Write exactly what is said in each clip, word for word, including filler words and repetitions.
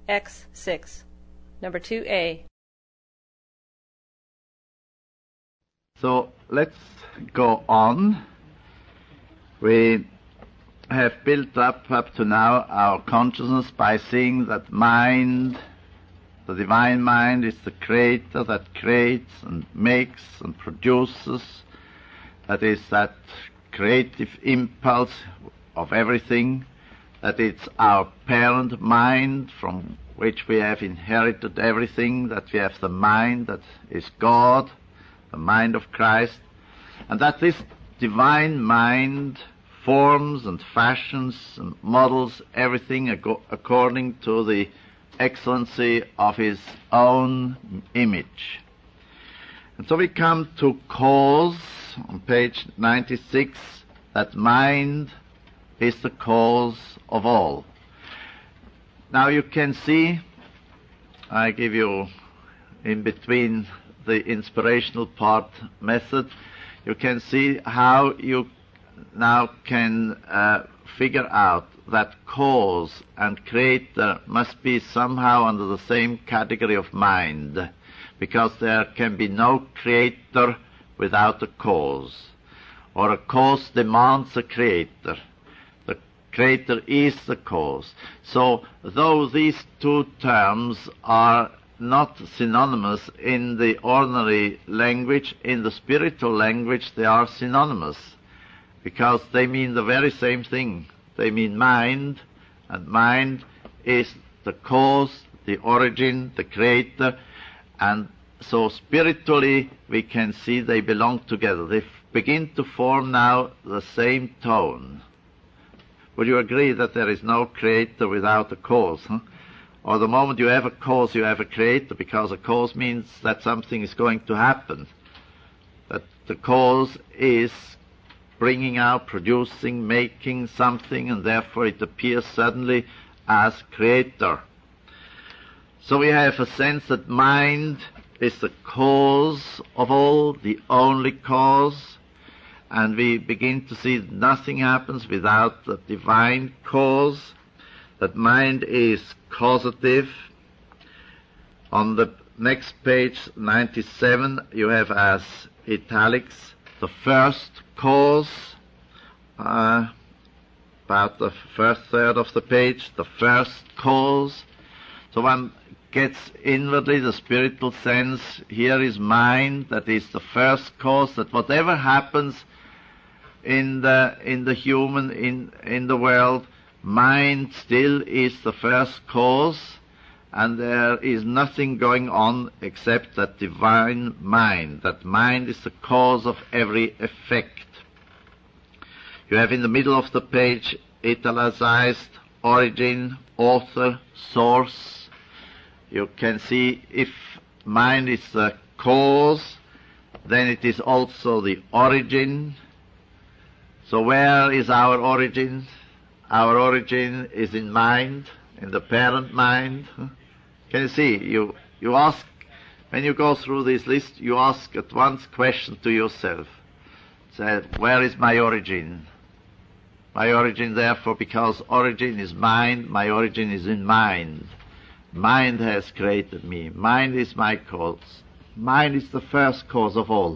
X six. Number two A. So let's go on. We have built up up to now our consciousness by seeing that mind, the divine mind, is the creator that creates and makes and produces. That is that creative impulse of everything. That it's our parent mind from which we have inherited everything. That we have the mind that is God, the mind of Christ. And that this divine mind forms and fashions and models everything ac- according to the excellency of his own image. And so we come to cause on page ninety-six, that mind is the cause of all. Now you can see, I give you in between the inspirational part method, you can see how you now can uh, figure out that cause and creator must be somehow under the same category of mind, because there can be no creator without a cause, or a cause demands a creator. The creator is the cause. So though these two terms are not synonymous in the ordinary language, in the spiritual language they are synonymous, because they mean the very same thing. They mean mind, and mind is the cause, the origin, the creator, and so spiritually we can see they belong together. They f- begin to form now the same tone. Would you agree that there is no creator without a cause? Huh? Or the moment you have a cause, you have a creator, because a cause means that something is going to happen. That the cause is bringing out, producing, making something, and therefore it appears suddenly as creator. So we have a sense that mind is the cause of all, the only cause, and we begin to see that nothing happens without the divine cause, that mind is causative. On the next page, ninety-seven, you have as italics the first cause, uh, about the first third of the page, the first cause. So one gets inwardly the spiritual sense, here is mind, that is the first cause, that whatever happens in the in the human, in in the world, mind still is the first cause, and there is nothing going on except that divine mind. That mind is the cause of every effect. You have in the middle of the page italicized origin, author, source. You can see if mind is the cause, then it is also the origin. So where is our origin? Our origin is in mind, in the parent mind. Can you see? You, you ask, when you go through this list, you ask at once question to yourself. Say, where is my origin? My origin, therefore, because origin is mind, my origin is in mind. Mind has created me. Mind is my cause. Mind is the first cause of all.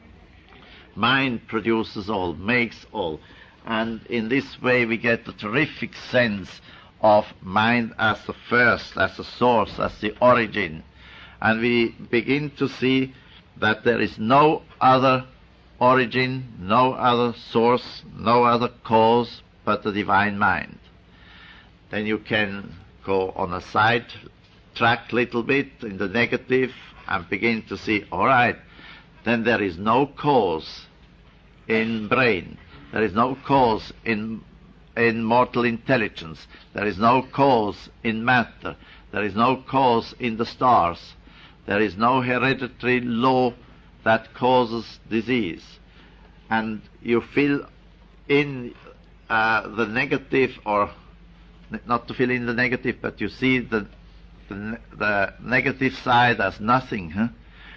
Mind produces all, makes all. And in this way we get a terrific sense of mind as the first, as the source, as the origin. And we begin to see that there is no other origin, no other source, no other cause but the divine mind. Then you can go on a side track a little bit in the negative and begin to see, all right, then there is no cause in brain. There is no cause in in mortal intelligence. There is no cause in matter. There is no cause in the stars. There is no hereditary law that causes disease. And you fill in uh, the negative, or not to fill in the negative, but you see the the, the negative side as nothing, huh?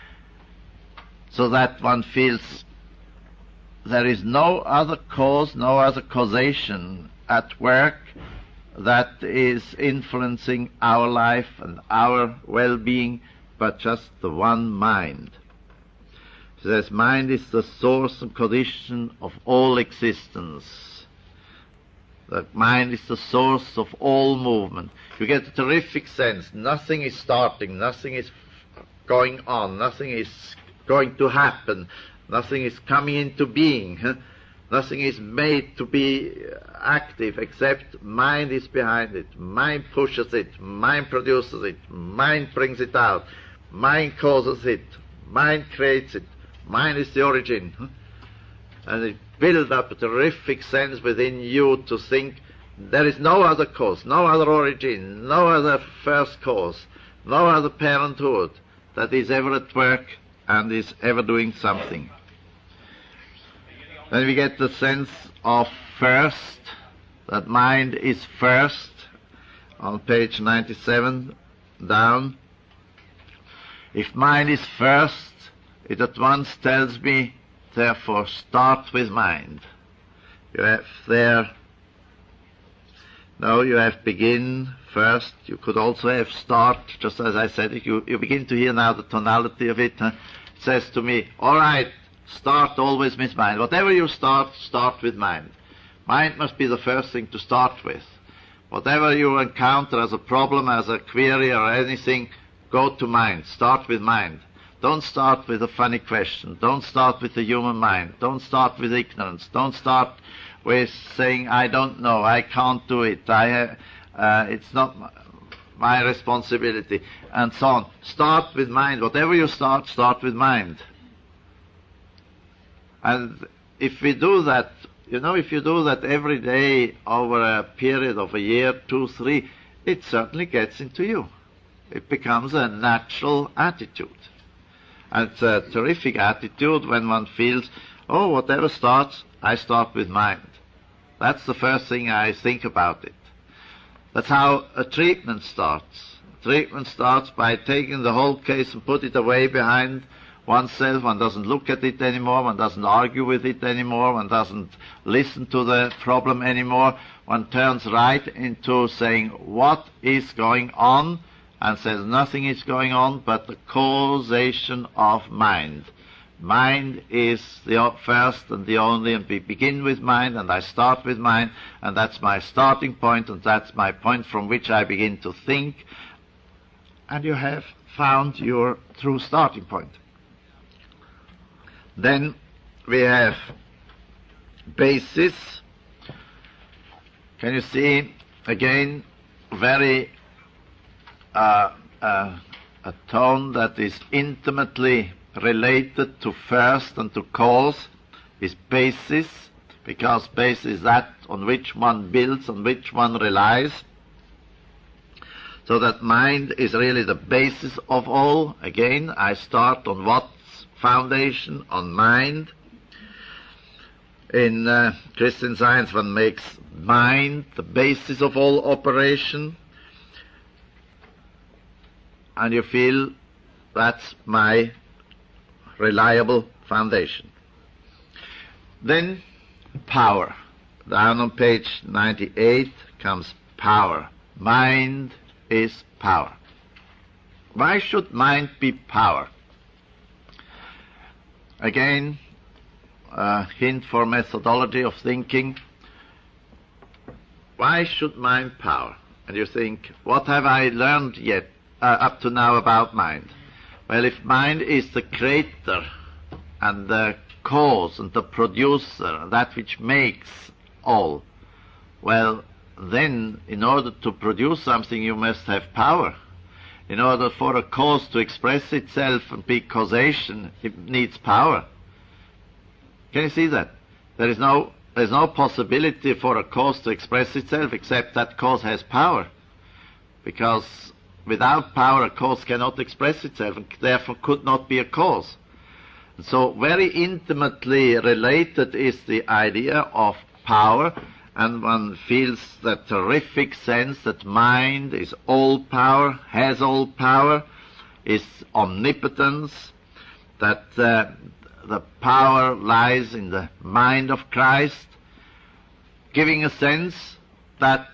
So that one feels there is no other cause, no other causation at work that is influencing our life and our well-being, but just the one mind. It says mind is the source and condition of all existence. That mind is the source of all movement. You get a terrific sense. Nothing is starting, nothing is going on, nothing is going to happen, nothing is coming into being, huh? Nothing is made to be active except mind is behind it. Mind pushes it, mind produces it, mind brings it out, mind causes it, mind creates it, mind is the origin. Huh? And it builds up a terrific sense within you to think there is no other cause, no other origin, no other first cause, no other parenthood that is ever at work and is ever doing something. Then we get the sense of first, that mind is first, on page ninety-seven down. If mind is first, it at once tells me, therefore, start with mind. You have there, no, you have begin first. You could also have start, just as I said. You, you begin to hear now the tonality of it. Huh? It says to me, all right, start always with mind. Whatever you start, start with mind. Mind must be the first thing to start with. Whatever you encounter as a problem, as a query or anything, go to mind. Start with mind. Don't start with a funny question. Don't start with the human mind. Don't start with ignorance. Don't start with saying, I don't know, I can't do it, I, uh, it's not my responsibility, and so on. Start with mind. Whatever you start, start with mind. And if we do that, you know, if you do that every day over a period of a year, two, three, it certainly gets into you. It becomes a natural attitude. And it's a terrific attitude when one feels, oh, whatever starts, I start with mind. That's the first thing I think about it. That's how a treatment starts. Treatment starts by taking the whole case and put it away behind oneself. One doesn't look at it anymore. One doesn't argue with it anymore. One doesn't listen to the problem anymore. One turns right into saying what is going on, and says nothing is going on but the causation of mind. Mind is the first and the only, and we begin with mind, and I start with mind, and that's my starting point, and that's my point from which I begin to think, and you have found your true starting point. Then we have basis. Can you see, again, very uh, uh, a tone that is intimately related to first and to cause is basis, because basis is that on which one builds, on which one relies. So that mind is really the basis of all. Again, I start on what foundation? On mind. In uh, Christian Science, one makes mind the basis of all operation, and you feel that's my reliable foundation. Then power. Down on page ninety-eight comes power. Mind is power. Why should mind be power? Again, a hint for methodology of thinking. Why should mind power? And you think, what have I learned yet uh, up to now about mind? Well, if mind is the creator and the cause and the producer, that which makes all, well, then in order to produce something you must have power. In order for a cause to express itself and be causation, it needs power. Can you see that? There is no, there's no possibility for a cause to express itself except that cause has power. Because without power, a cause cannot express itself and therefore could not be a cause. So very intimately related is the idea of power, and one feels the terrific sense that mind is all power, has all power, is omnipotence, that uh, the power lies in the mind of Christ, giving a sense that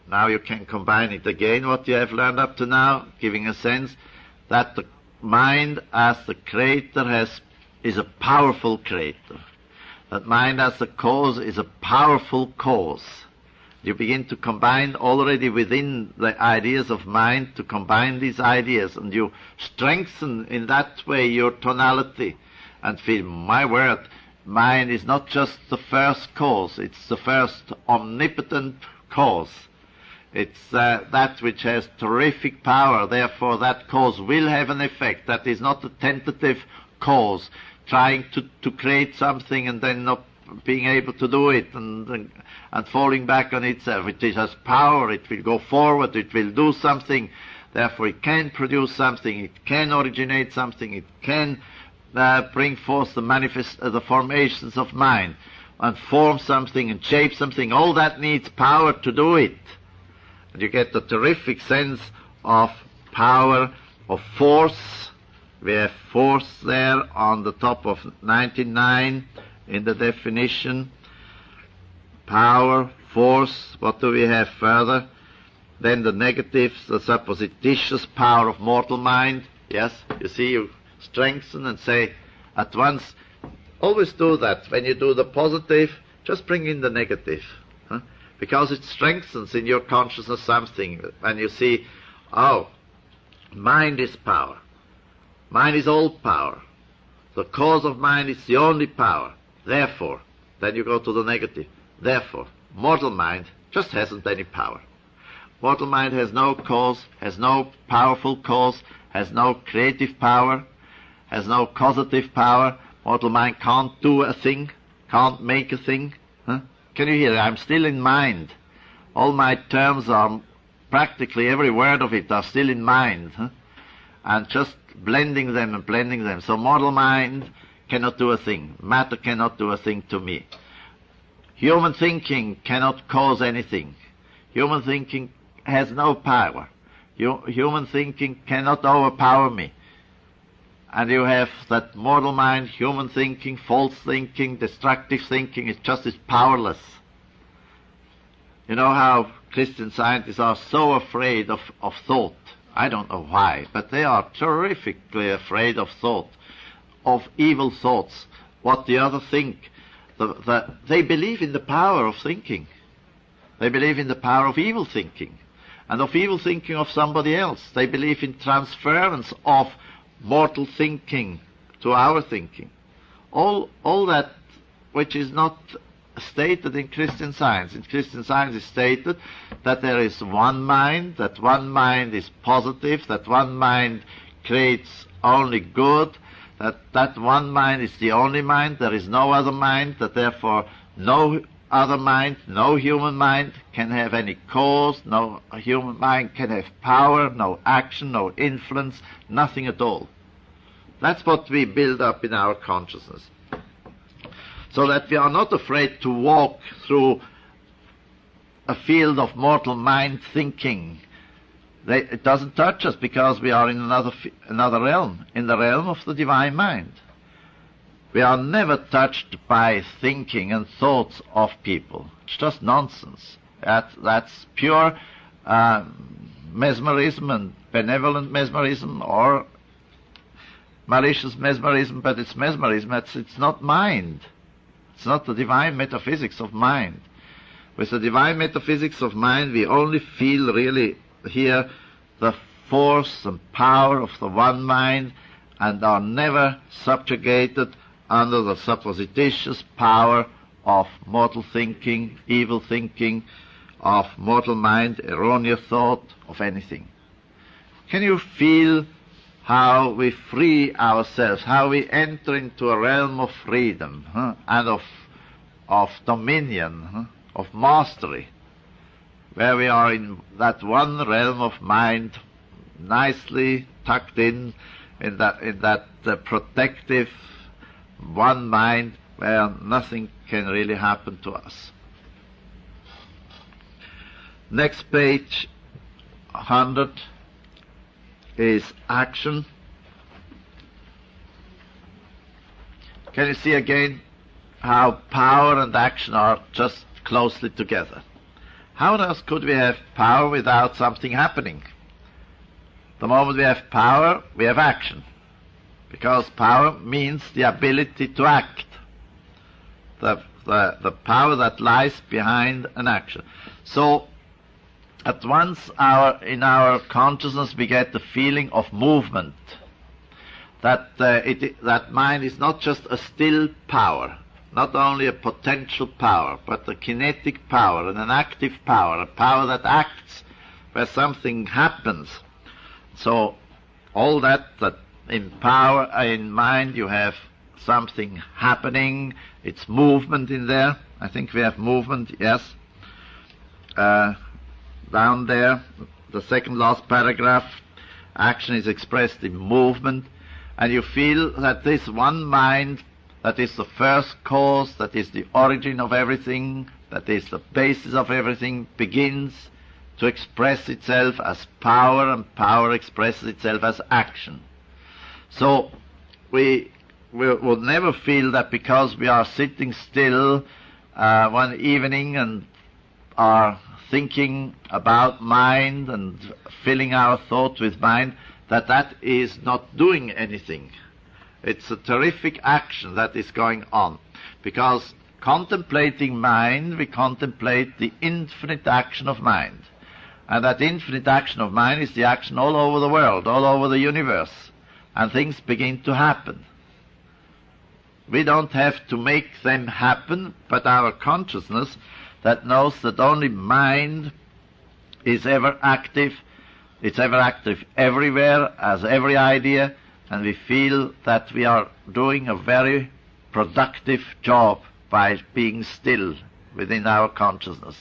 Now you can combine it again, what you have learned up to now, giving a sense that the mind as the creator has, is a powerful creator. That mind as the cause is a powerful cause. You begin to combine already within the ideas of mind, to combine these ideas, and you strengthen in that way your tonality and feel, my word, mind is not just the first cause, it's the first omnipotent cause. It's uh, that which has terrific power, therefore that cause will have an effect. That is not a tentative cause, trying to, to create something and then not being able to do it and, and, and falling back on itself. It has power, it will go forward, it will do something, therefore it can produce something, it can originate something, it can uh, bring forth the, manifest, uh, the formations of mind and form something and shape something. All that needs power to do it. And you get a terrific sense of power, of force. We have force there on the top of ninety-nine in the definition. Power, force, what do we have further? Then the negatives, the supposititious power of mortal mind. Yes, you see, you strengthen and say at once, always do that. When you do the positive, just bring in the negative. Huh? Because it strengthens in your consciousness something. When you see, oh, mind is power. Mind is all power. The cause of mind is the only power. Therefore, then you go to the negative. Therefore, mortal mind just hasn't any power. Mortal mind has no cause, has no powerful cause, has no creative power, has no causative power. Mortal mind can't do a thing, can't make a thing. Huh? Can you hear? I'm still in mind. All my terms are, practically every word of it are still in mind. Huh? And just blending them and blending them. So mortal mind cannot do a thing. Matter cannot do a thing to me. Human thinking cannot cause anything. Human thinking has no power. Human thinking cannot overpower me. And you have that mortal mind, human thinking, false thinking, destructive thinking, it just is powerless. You know how Christian scientists are so afraid of, of thought. I don't know why, but they are terrifically afraid of thought, of evil thoughts, what the other think. The, the, they believe in the power of thinking. They believe in the power of evil thinking, and of evil thinking of somebody else. They believe in transference of mortal thinking to our thinking. All, all that which is not stated in Christian Science. In Christian Science is stated that there is one mind, that one mind is positive, that one mind creates only good, that that one mind is the only mind, there is no other mind, that therefore no other mind, no human mind can have any cause, no human mind can have power, no action, no influence, nothing at all. That's what we build up in our consciousness. So that we are not afraid to walk through a field of mortal mind thinking. They, it doesn't touch us because we are in another, another realm, in the realm of the divine mind. We are never touched by thinking and thoughts of people. It's just nonsense. That, that's pure uh, mesmerism and benevolent mesmerism or malicious mesmerism, but it's mesmerism. It's, it's not mind. It's not the divine metaphysics of mind. With the divine metaphysics of mind, we only feel really here the force and power of the one mind and are never subjugated under the supposititious power of mortal thinking, evil thinking, of mortal mind, erroneous thought, of anything. Can you feel how we free ourselves, how we enter into a realm of freedom huh, and of, of dominion, huh, of mastery, where we are in that one realm of mind, nicely tucked in, in that, in that uh, protective one mind where nothing can really happen to us. Next page, one hundred, is action. Can you see again how power and action are just closely together? how else could we have power without something happening? The moment we have power, we have action, because power means the ability to act, the, the, the power that lies behind an action. So at once our, in our consciousness we get the feeling of movement, that, uh, it, that mind is not just a still power, not only a potential power, but a kinetic power and an active power, a power that acts where something happens. So all that, that in power, in mind, you have something happening, it's movement in there. I think we have movement, yes. Uh, down there, the second last paragraph, action is expressed in movement, and you feel that this one mind that is the first cause, that is the origin of everything, that is the basis of everything, begins to express itself as power, and power expresses itself as action. So we, we will never feel that because we are sitting still uh, one evening and are thinking about mind and filling our thoughts with mind, that that is not doing anything. It's a terrific action that is going on, because contemplating mind, we contemplate the infinite action of mind. And that infinite action of mind is the action all over the world, all over the universe, and things begin to happen. We don't have to make them happen, but our consciousness that knows that only mind is ever active, it's ever active everywhere, as every idea, and we feel that we are doing a very productive job by being still within our consciousness.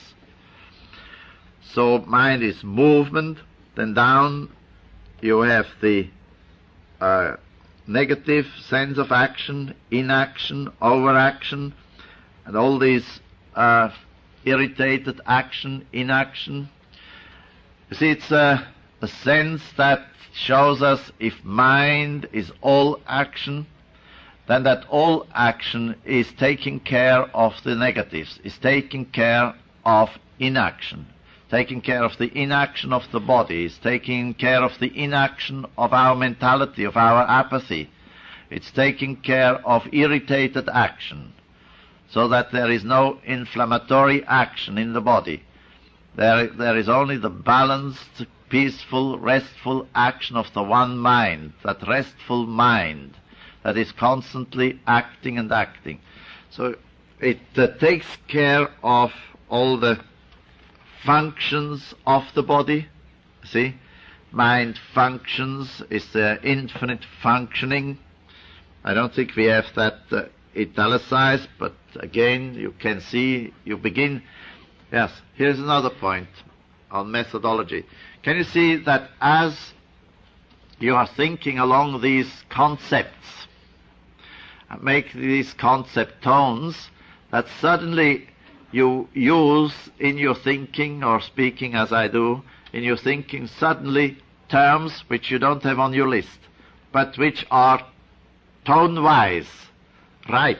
So mind is movement, then down you have the uh, negative sense of action, inaction, overaction, and all these uh, irritated action, inaction. You see, it's a, a sense that shows us if mind is all action, then that all action is taking care of the negatives, is taking care of inaction, taking care of the inaction of the body, is taking care of the inaction of our mentality, of our apathy. It's taking care of irritated action, so that there is no inflammatory action in the body. There, there is only the balanced, peaceful, restful action of the one mind, that restful mind that is constantly acting and acting. So it uh, takes care of all the functions of the body. See, mind functions is the infinite functioning. I don't think we have that uh, italicized, but again, you can see, you begin. Yes, here's another point on methodology. Can you see that as you are thinking along these concepts, make these concept tones, that suddenly you use in your thinking, or speaking as I do, in your thinking suddenly terms which you don't have on your list, but which are tone-wise right.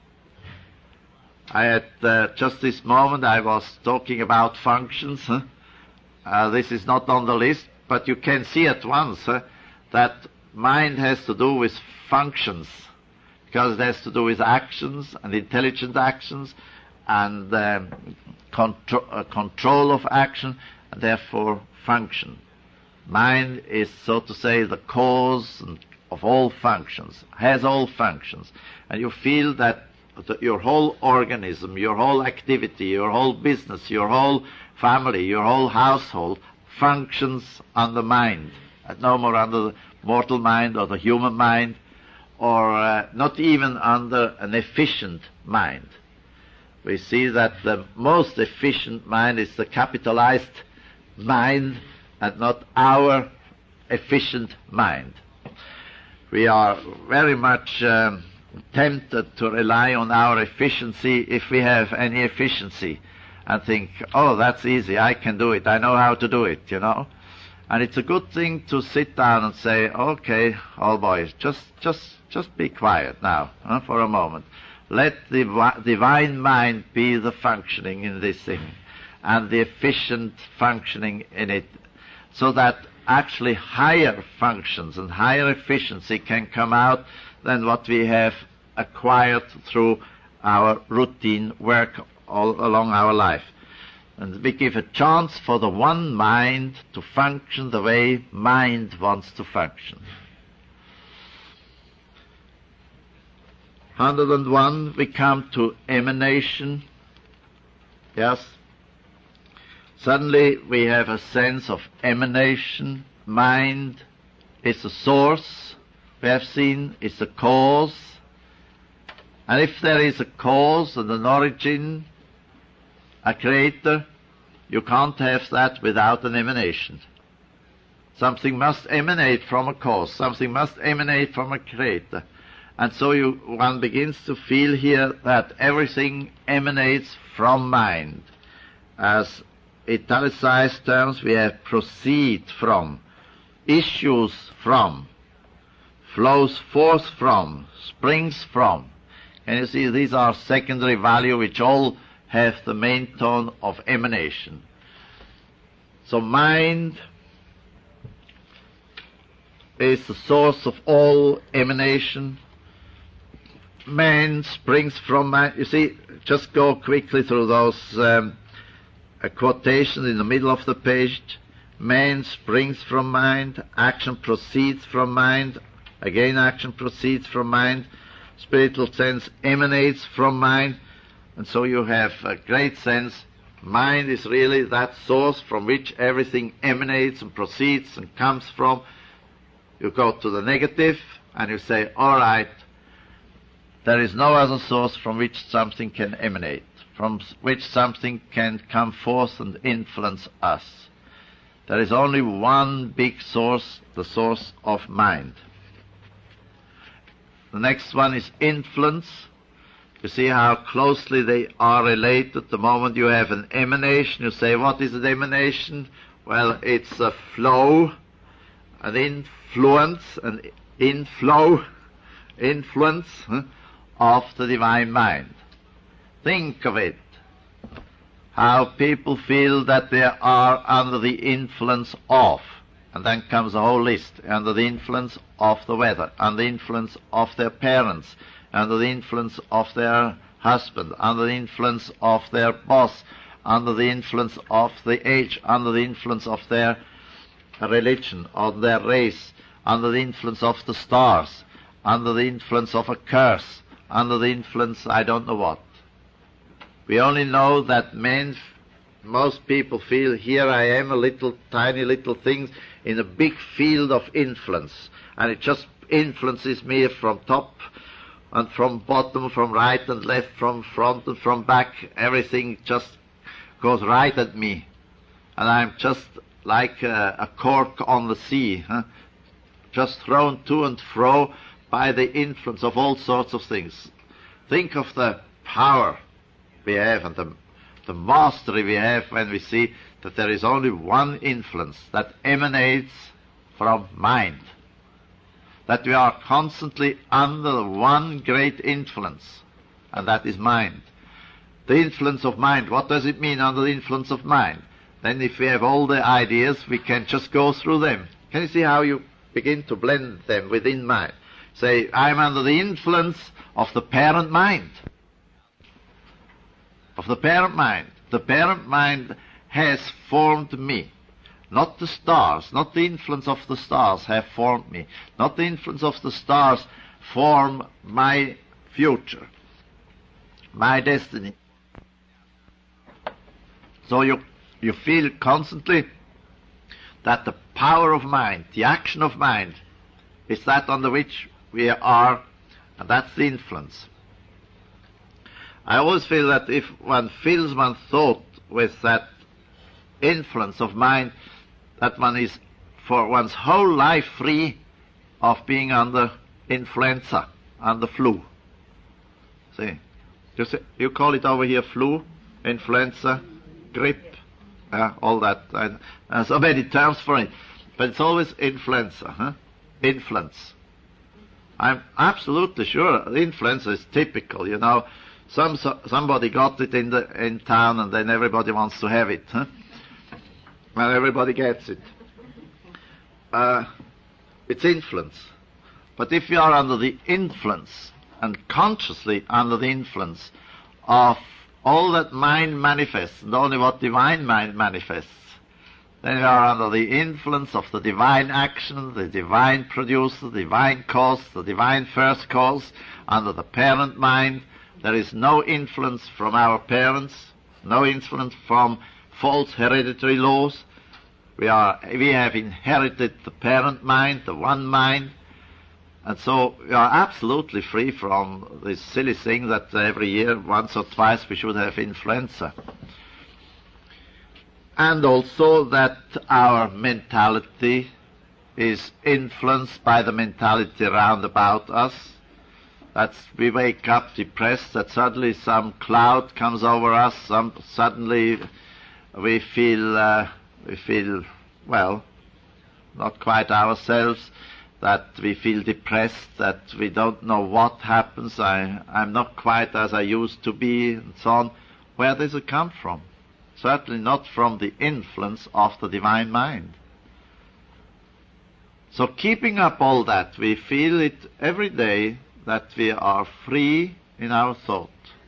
I had, uh, just this moment, I was talking about functions. Huh? Uh, this is not on the list, but you can see at once huh, that mind has to do with functions, because it has to do with actions and intelligent actions and um, contro- uh, control of action, and therefore function. Mind is, so to say, the cause of all functions, has all functions, and you feel that the, your whole organism, your whole activity, your whole business, your whole family, your whole household functions on the mind, and no more under the mortal mind or the human mind, or uh, not even under an efficient mind. We see that the most efficient mind is the capitalized mind and not our efficient mind. We are very much um, tempted to rely on our efficiency, if we have any efficiency, and think, oh, that's easy, I can do it, I know how to do it, you know. And it's a good thing to sit down and say, okay, all boys, just just just be quiet now huh, for a moment. Let the divine mind be the functioning in this thing. and the efficient functioning in it, so that actually higher functions and higher efficiency can come out than what we have acquired through our routine work all along our life. And we give a chance for the one mind to function the way mind wants to function. one hundred one, we come to emanation. Yes. Suddenly we have a sense of emanation. Mind is the source, we have seen, is the cause. And if there is a cause and an origin, a creator, you can't have that without an emanation. Something must emanate from a cause, something must emanate from a creator. And so you, one begins to feel here that everything emanates from mind. As italicized terms, we have proceed from, issues from, flows forth from, springs from. And you see, these are secondary value which all have the main tone of emanation. So mind is the source of all emanation. Man springs from mind. You see, just go quickly through those um, uh, quotations in the middle of the page. Man springs from mind, action proceeds from mind, again action proceeds from mind, spiritual sense emanates from mind, and so you have a great sense. Mind is really that source from which everything emanates and proceeds and comes from. You go to the negative and you say, all right, there is no other source from which something can emanate, from which something can come forth and influence us. There is only one big source, the source of mind. The next one is influence. You see how closely they are related. The moment you have an emanation, you say, what is an emanation? Well, it's a flow, an influence, an inflow, influence huh, of the divine mind. Think of it. How people feel that they are under the influence of. And then comes a whole list, under the influence of the weather, under the influence of their parents, under the influence of their husband, under the influence of their boss, under the influence of the age, under the influence of their religion, of their race, under the influence of the stars, under the influence of a curse, under the influence I don't know what. We only know that men, most people feel, here I am, a little, tiny little thing in a big field of influence, and it just influences me from top and from bottom, from right and left, from front and from back. Everything just goes right at me, and I'm just like a, a cork on the sea, huh? Just thrown to and fro by the influence of all sorts of things. Think of the power we have and the, the mastery we have when we see that there is only one influence that emanates from mind. That we are constantly under one great influence, and that is mind. The influence of mind, what does it mean under the influence of mind? Then if we have all the ideas, we can just go through them. Can you see how you begin to blend them within mind? Say, I'm under the influence of the parent mind. Of the parent mind. The parent mind has formed me. Not the stars, not the influence of the stars have formed me. Not the influence of the stars form my future, my destiny. So you, you feel constantly that the power of mind, the action of mind, is that under which we are, and that's the influence. I always feel that if one fills one's thought with that influence of mind, that one is for one's whole life free of being under influenza, under flu. See, you, see, you call it over here flu, influenza, grip, uh, all that. And, and so many terms for it. But it's always influenza, huh? Influence. I'm absolutely sure the influenza is typical, you know. some so, somebody got it in the in town, and then everybody wants to have it. Huh? Well, everybody gets it. Uh, it's influence. But if you are under the influence, and consciously under the influence of all that mind manifests, and only what divine mind manifests, then you are under the influence of the divine action, the divine producer, the divine cause, the divine first cause, under the parent mind. There is no influence from our parents, no influence from false hereditary laws. We are, we have inherited the parent mind, the one mind, and so we are absolutely free from this silly thing that every year, once or twice, we should have influenza. And also that our mentality is influenced by the mentality round about us. That we wake up depressed, that suddenly some cloud comes over us, some, suddenly we feel, uh, we feel, well, not quite ourselves, that we feel depressed, that we don't know what happens, I, I'm not quite as I used to be, and so on. Where does it come from? Certainly not from the influence of the divine mind. So keeping up all that, we feel it every day that we are free in our thought,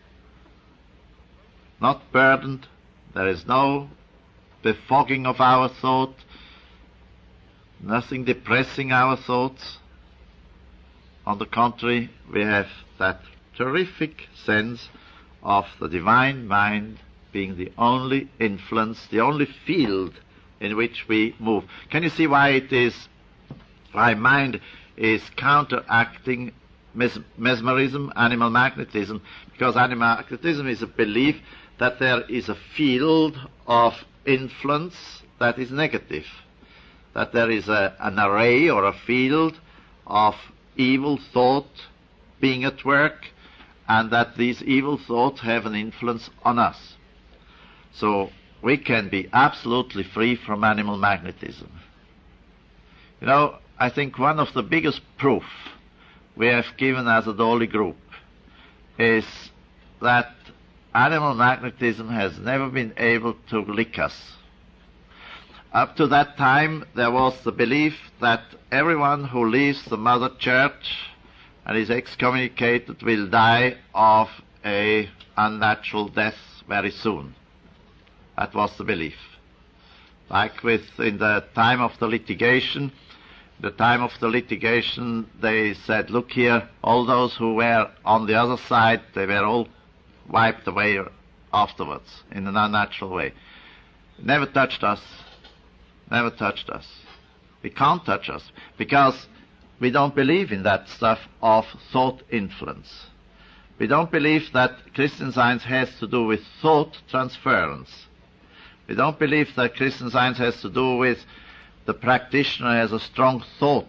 not burdened. There is no befogging of our thought, nothing depressing our thoughts. On the contrary, we have that terrific sense of the divine mind being the only influence, the only field in which we move. Can you see why it is, why mind is counteracting mes- mesmerism, animal magnetism? Because animal magnetism is a belief that there is a field of influence that is negative, that there is a, an array or a field of evil thought being at work, and that these evil thoughts have an influence on us. So we can be absolutely free from animal magnetism. You know, I think one of the biggest proof we have given as a Dolly group is that animal magnetism has never been able to lick us. Up to that time, there was the belief that everyone who leaves the Mother Church and is excommunicated will die of a unnatural death very soon. That was the belief. Like with in the time of the litigation, the time of the litigation, they said, look here, all those who were on the other side, they were all wiped away afterwards in an unnatural way. Never touched us. Never touched us. It can't touch us because we don't believe in that stuff of thought influence. We don't believe that Christian Science has to do with thought transference. We don't believe that Christian Science has to do with the practitioner has a strong thought.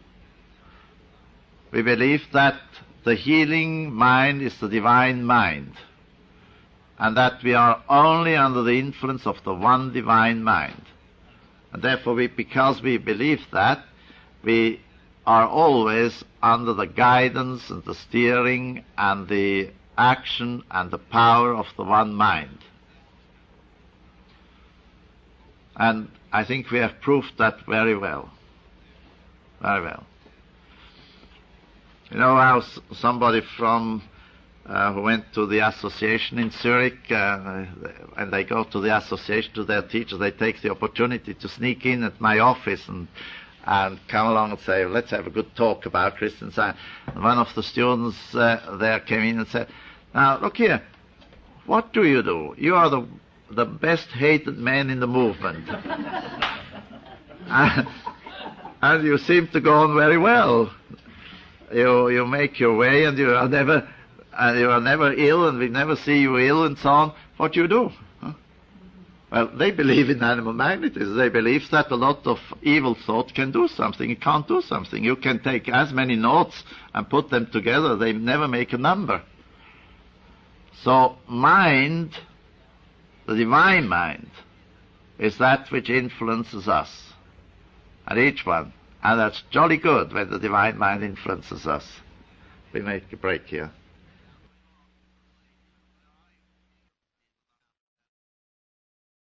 We believe that the healing mind is the divine mind, and that we are only under the influence of the one divine mind. And therefore, we, because we believe that, we are always under the guidance and the steering and the action and the power of the one mind. And I think we have proved that very well. Very well. You know how somebody from uh, who went to the association in Zurich, uh, and they go to the association to their teacher, they take the opportunity to sneak in at my office and and come along and say, let's have a good talk about Christian Science. And one of the students uh, there came in and said, now, look here, what do you do? You are the the best hated man in the movement. and, and you seem to go on very well. You you make your way, and you are never and you are never ill, and we never see you ill, and so on. What do you do? Huh? Well, they believe in animal magnetism. They believe that a lot of evil thought can do something. It can't do something. You can take as many notes and put them together. They never make a number. So mind, the divine mind, is that which influences us, and each one. And that's jolly good when the divine mind influences us. We make a break here.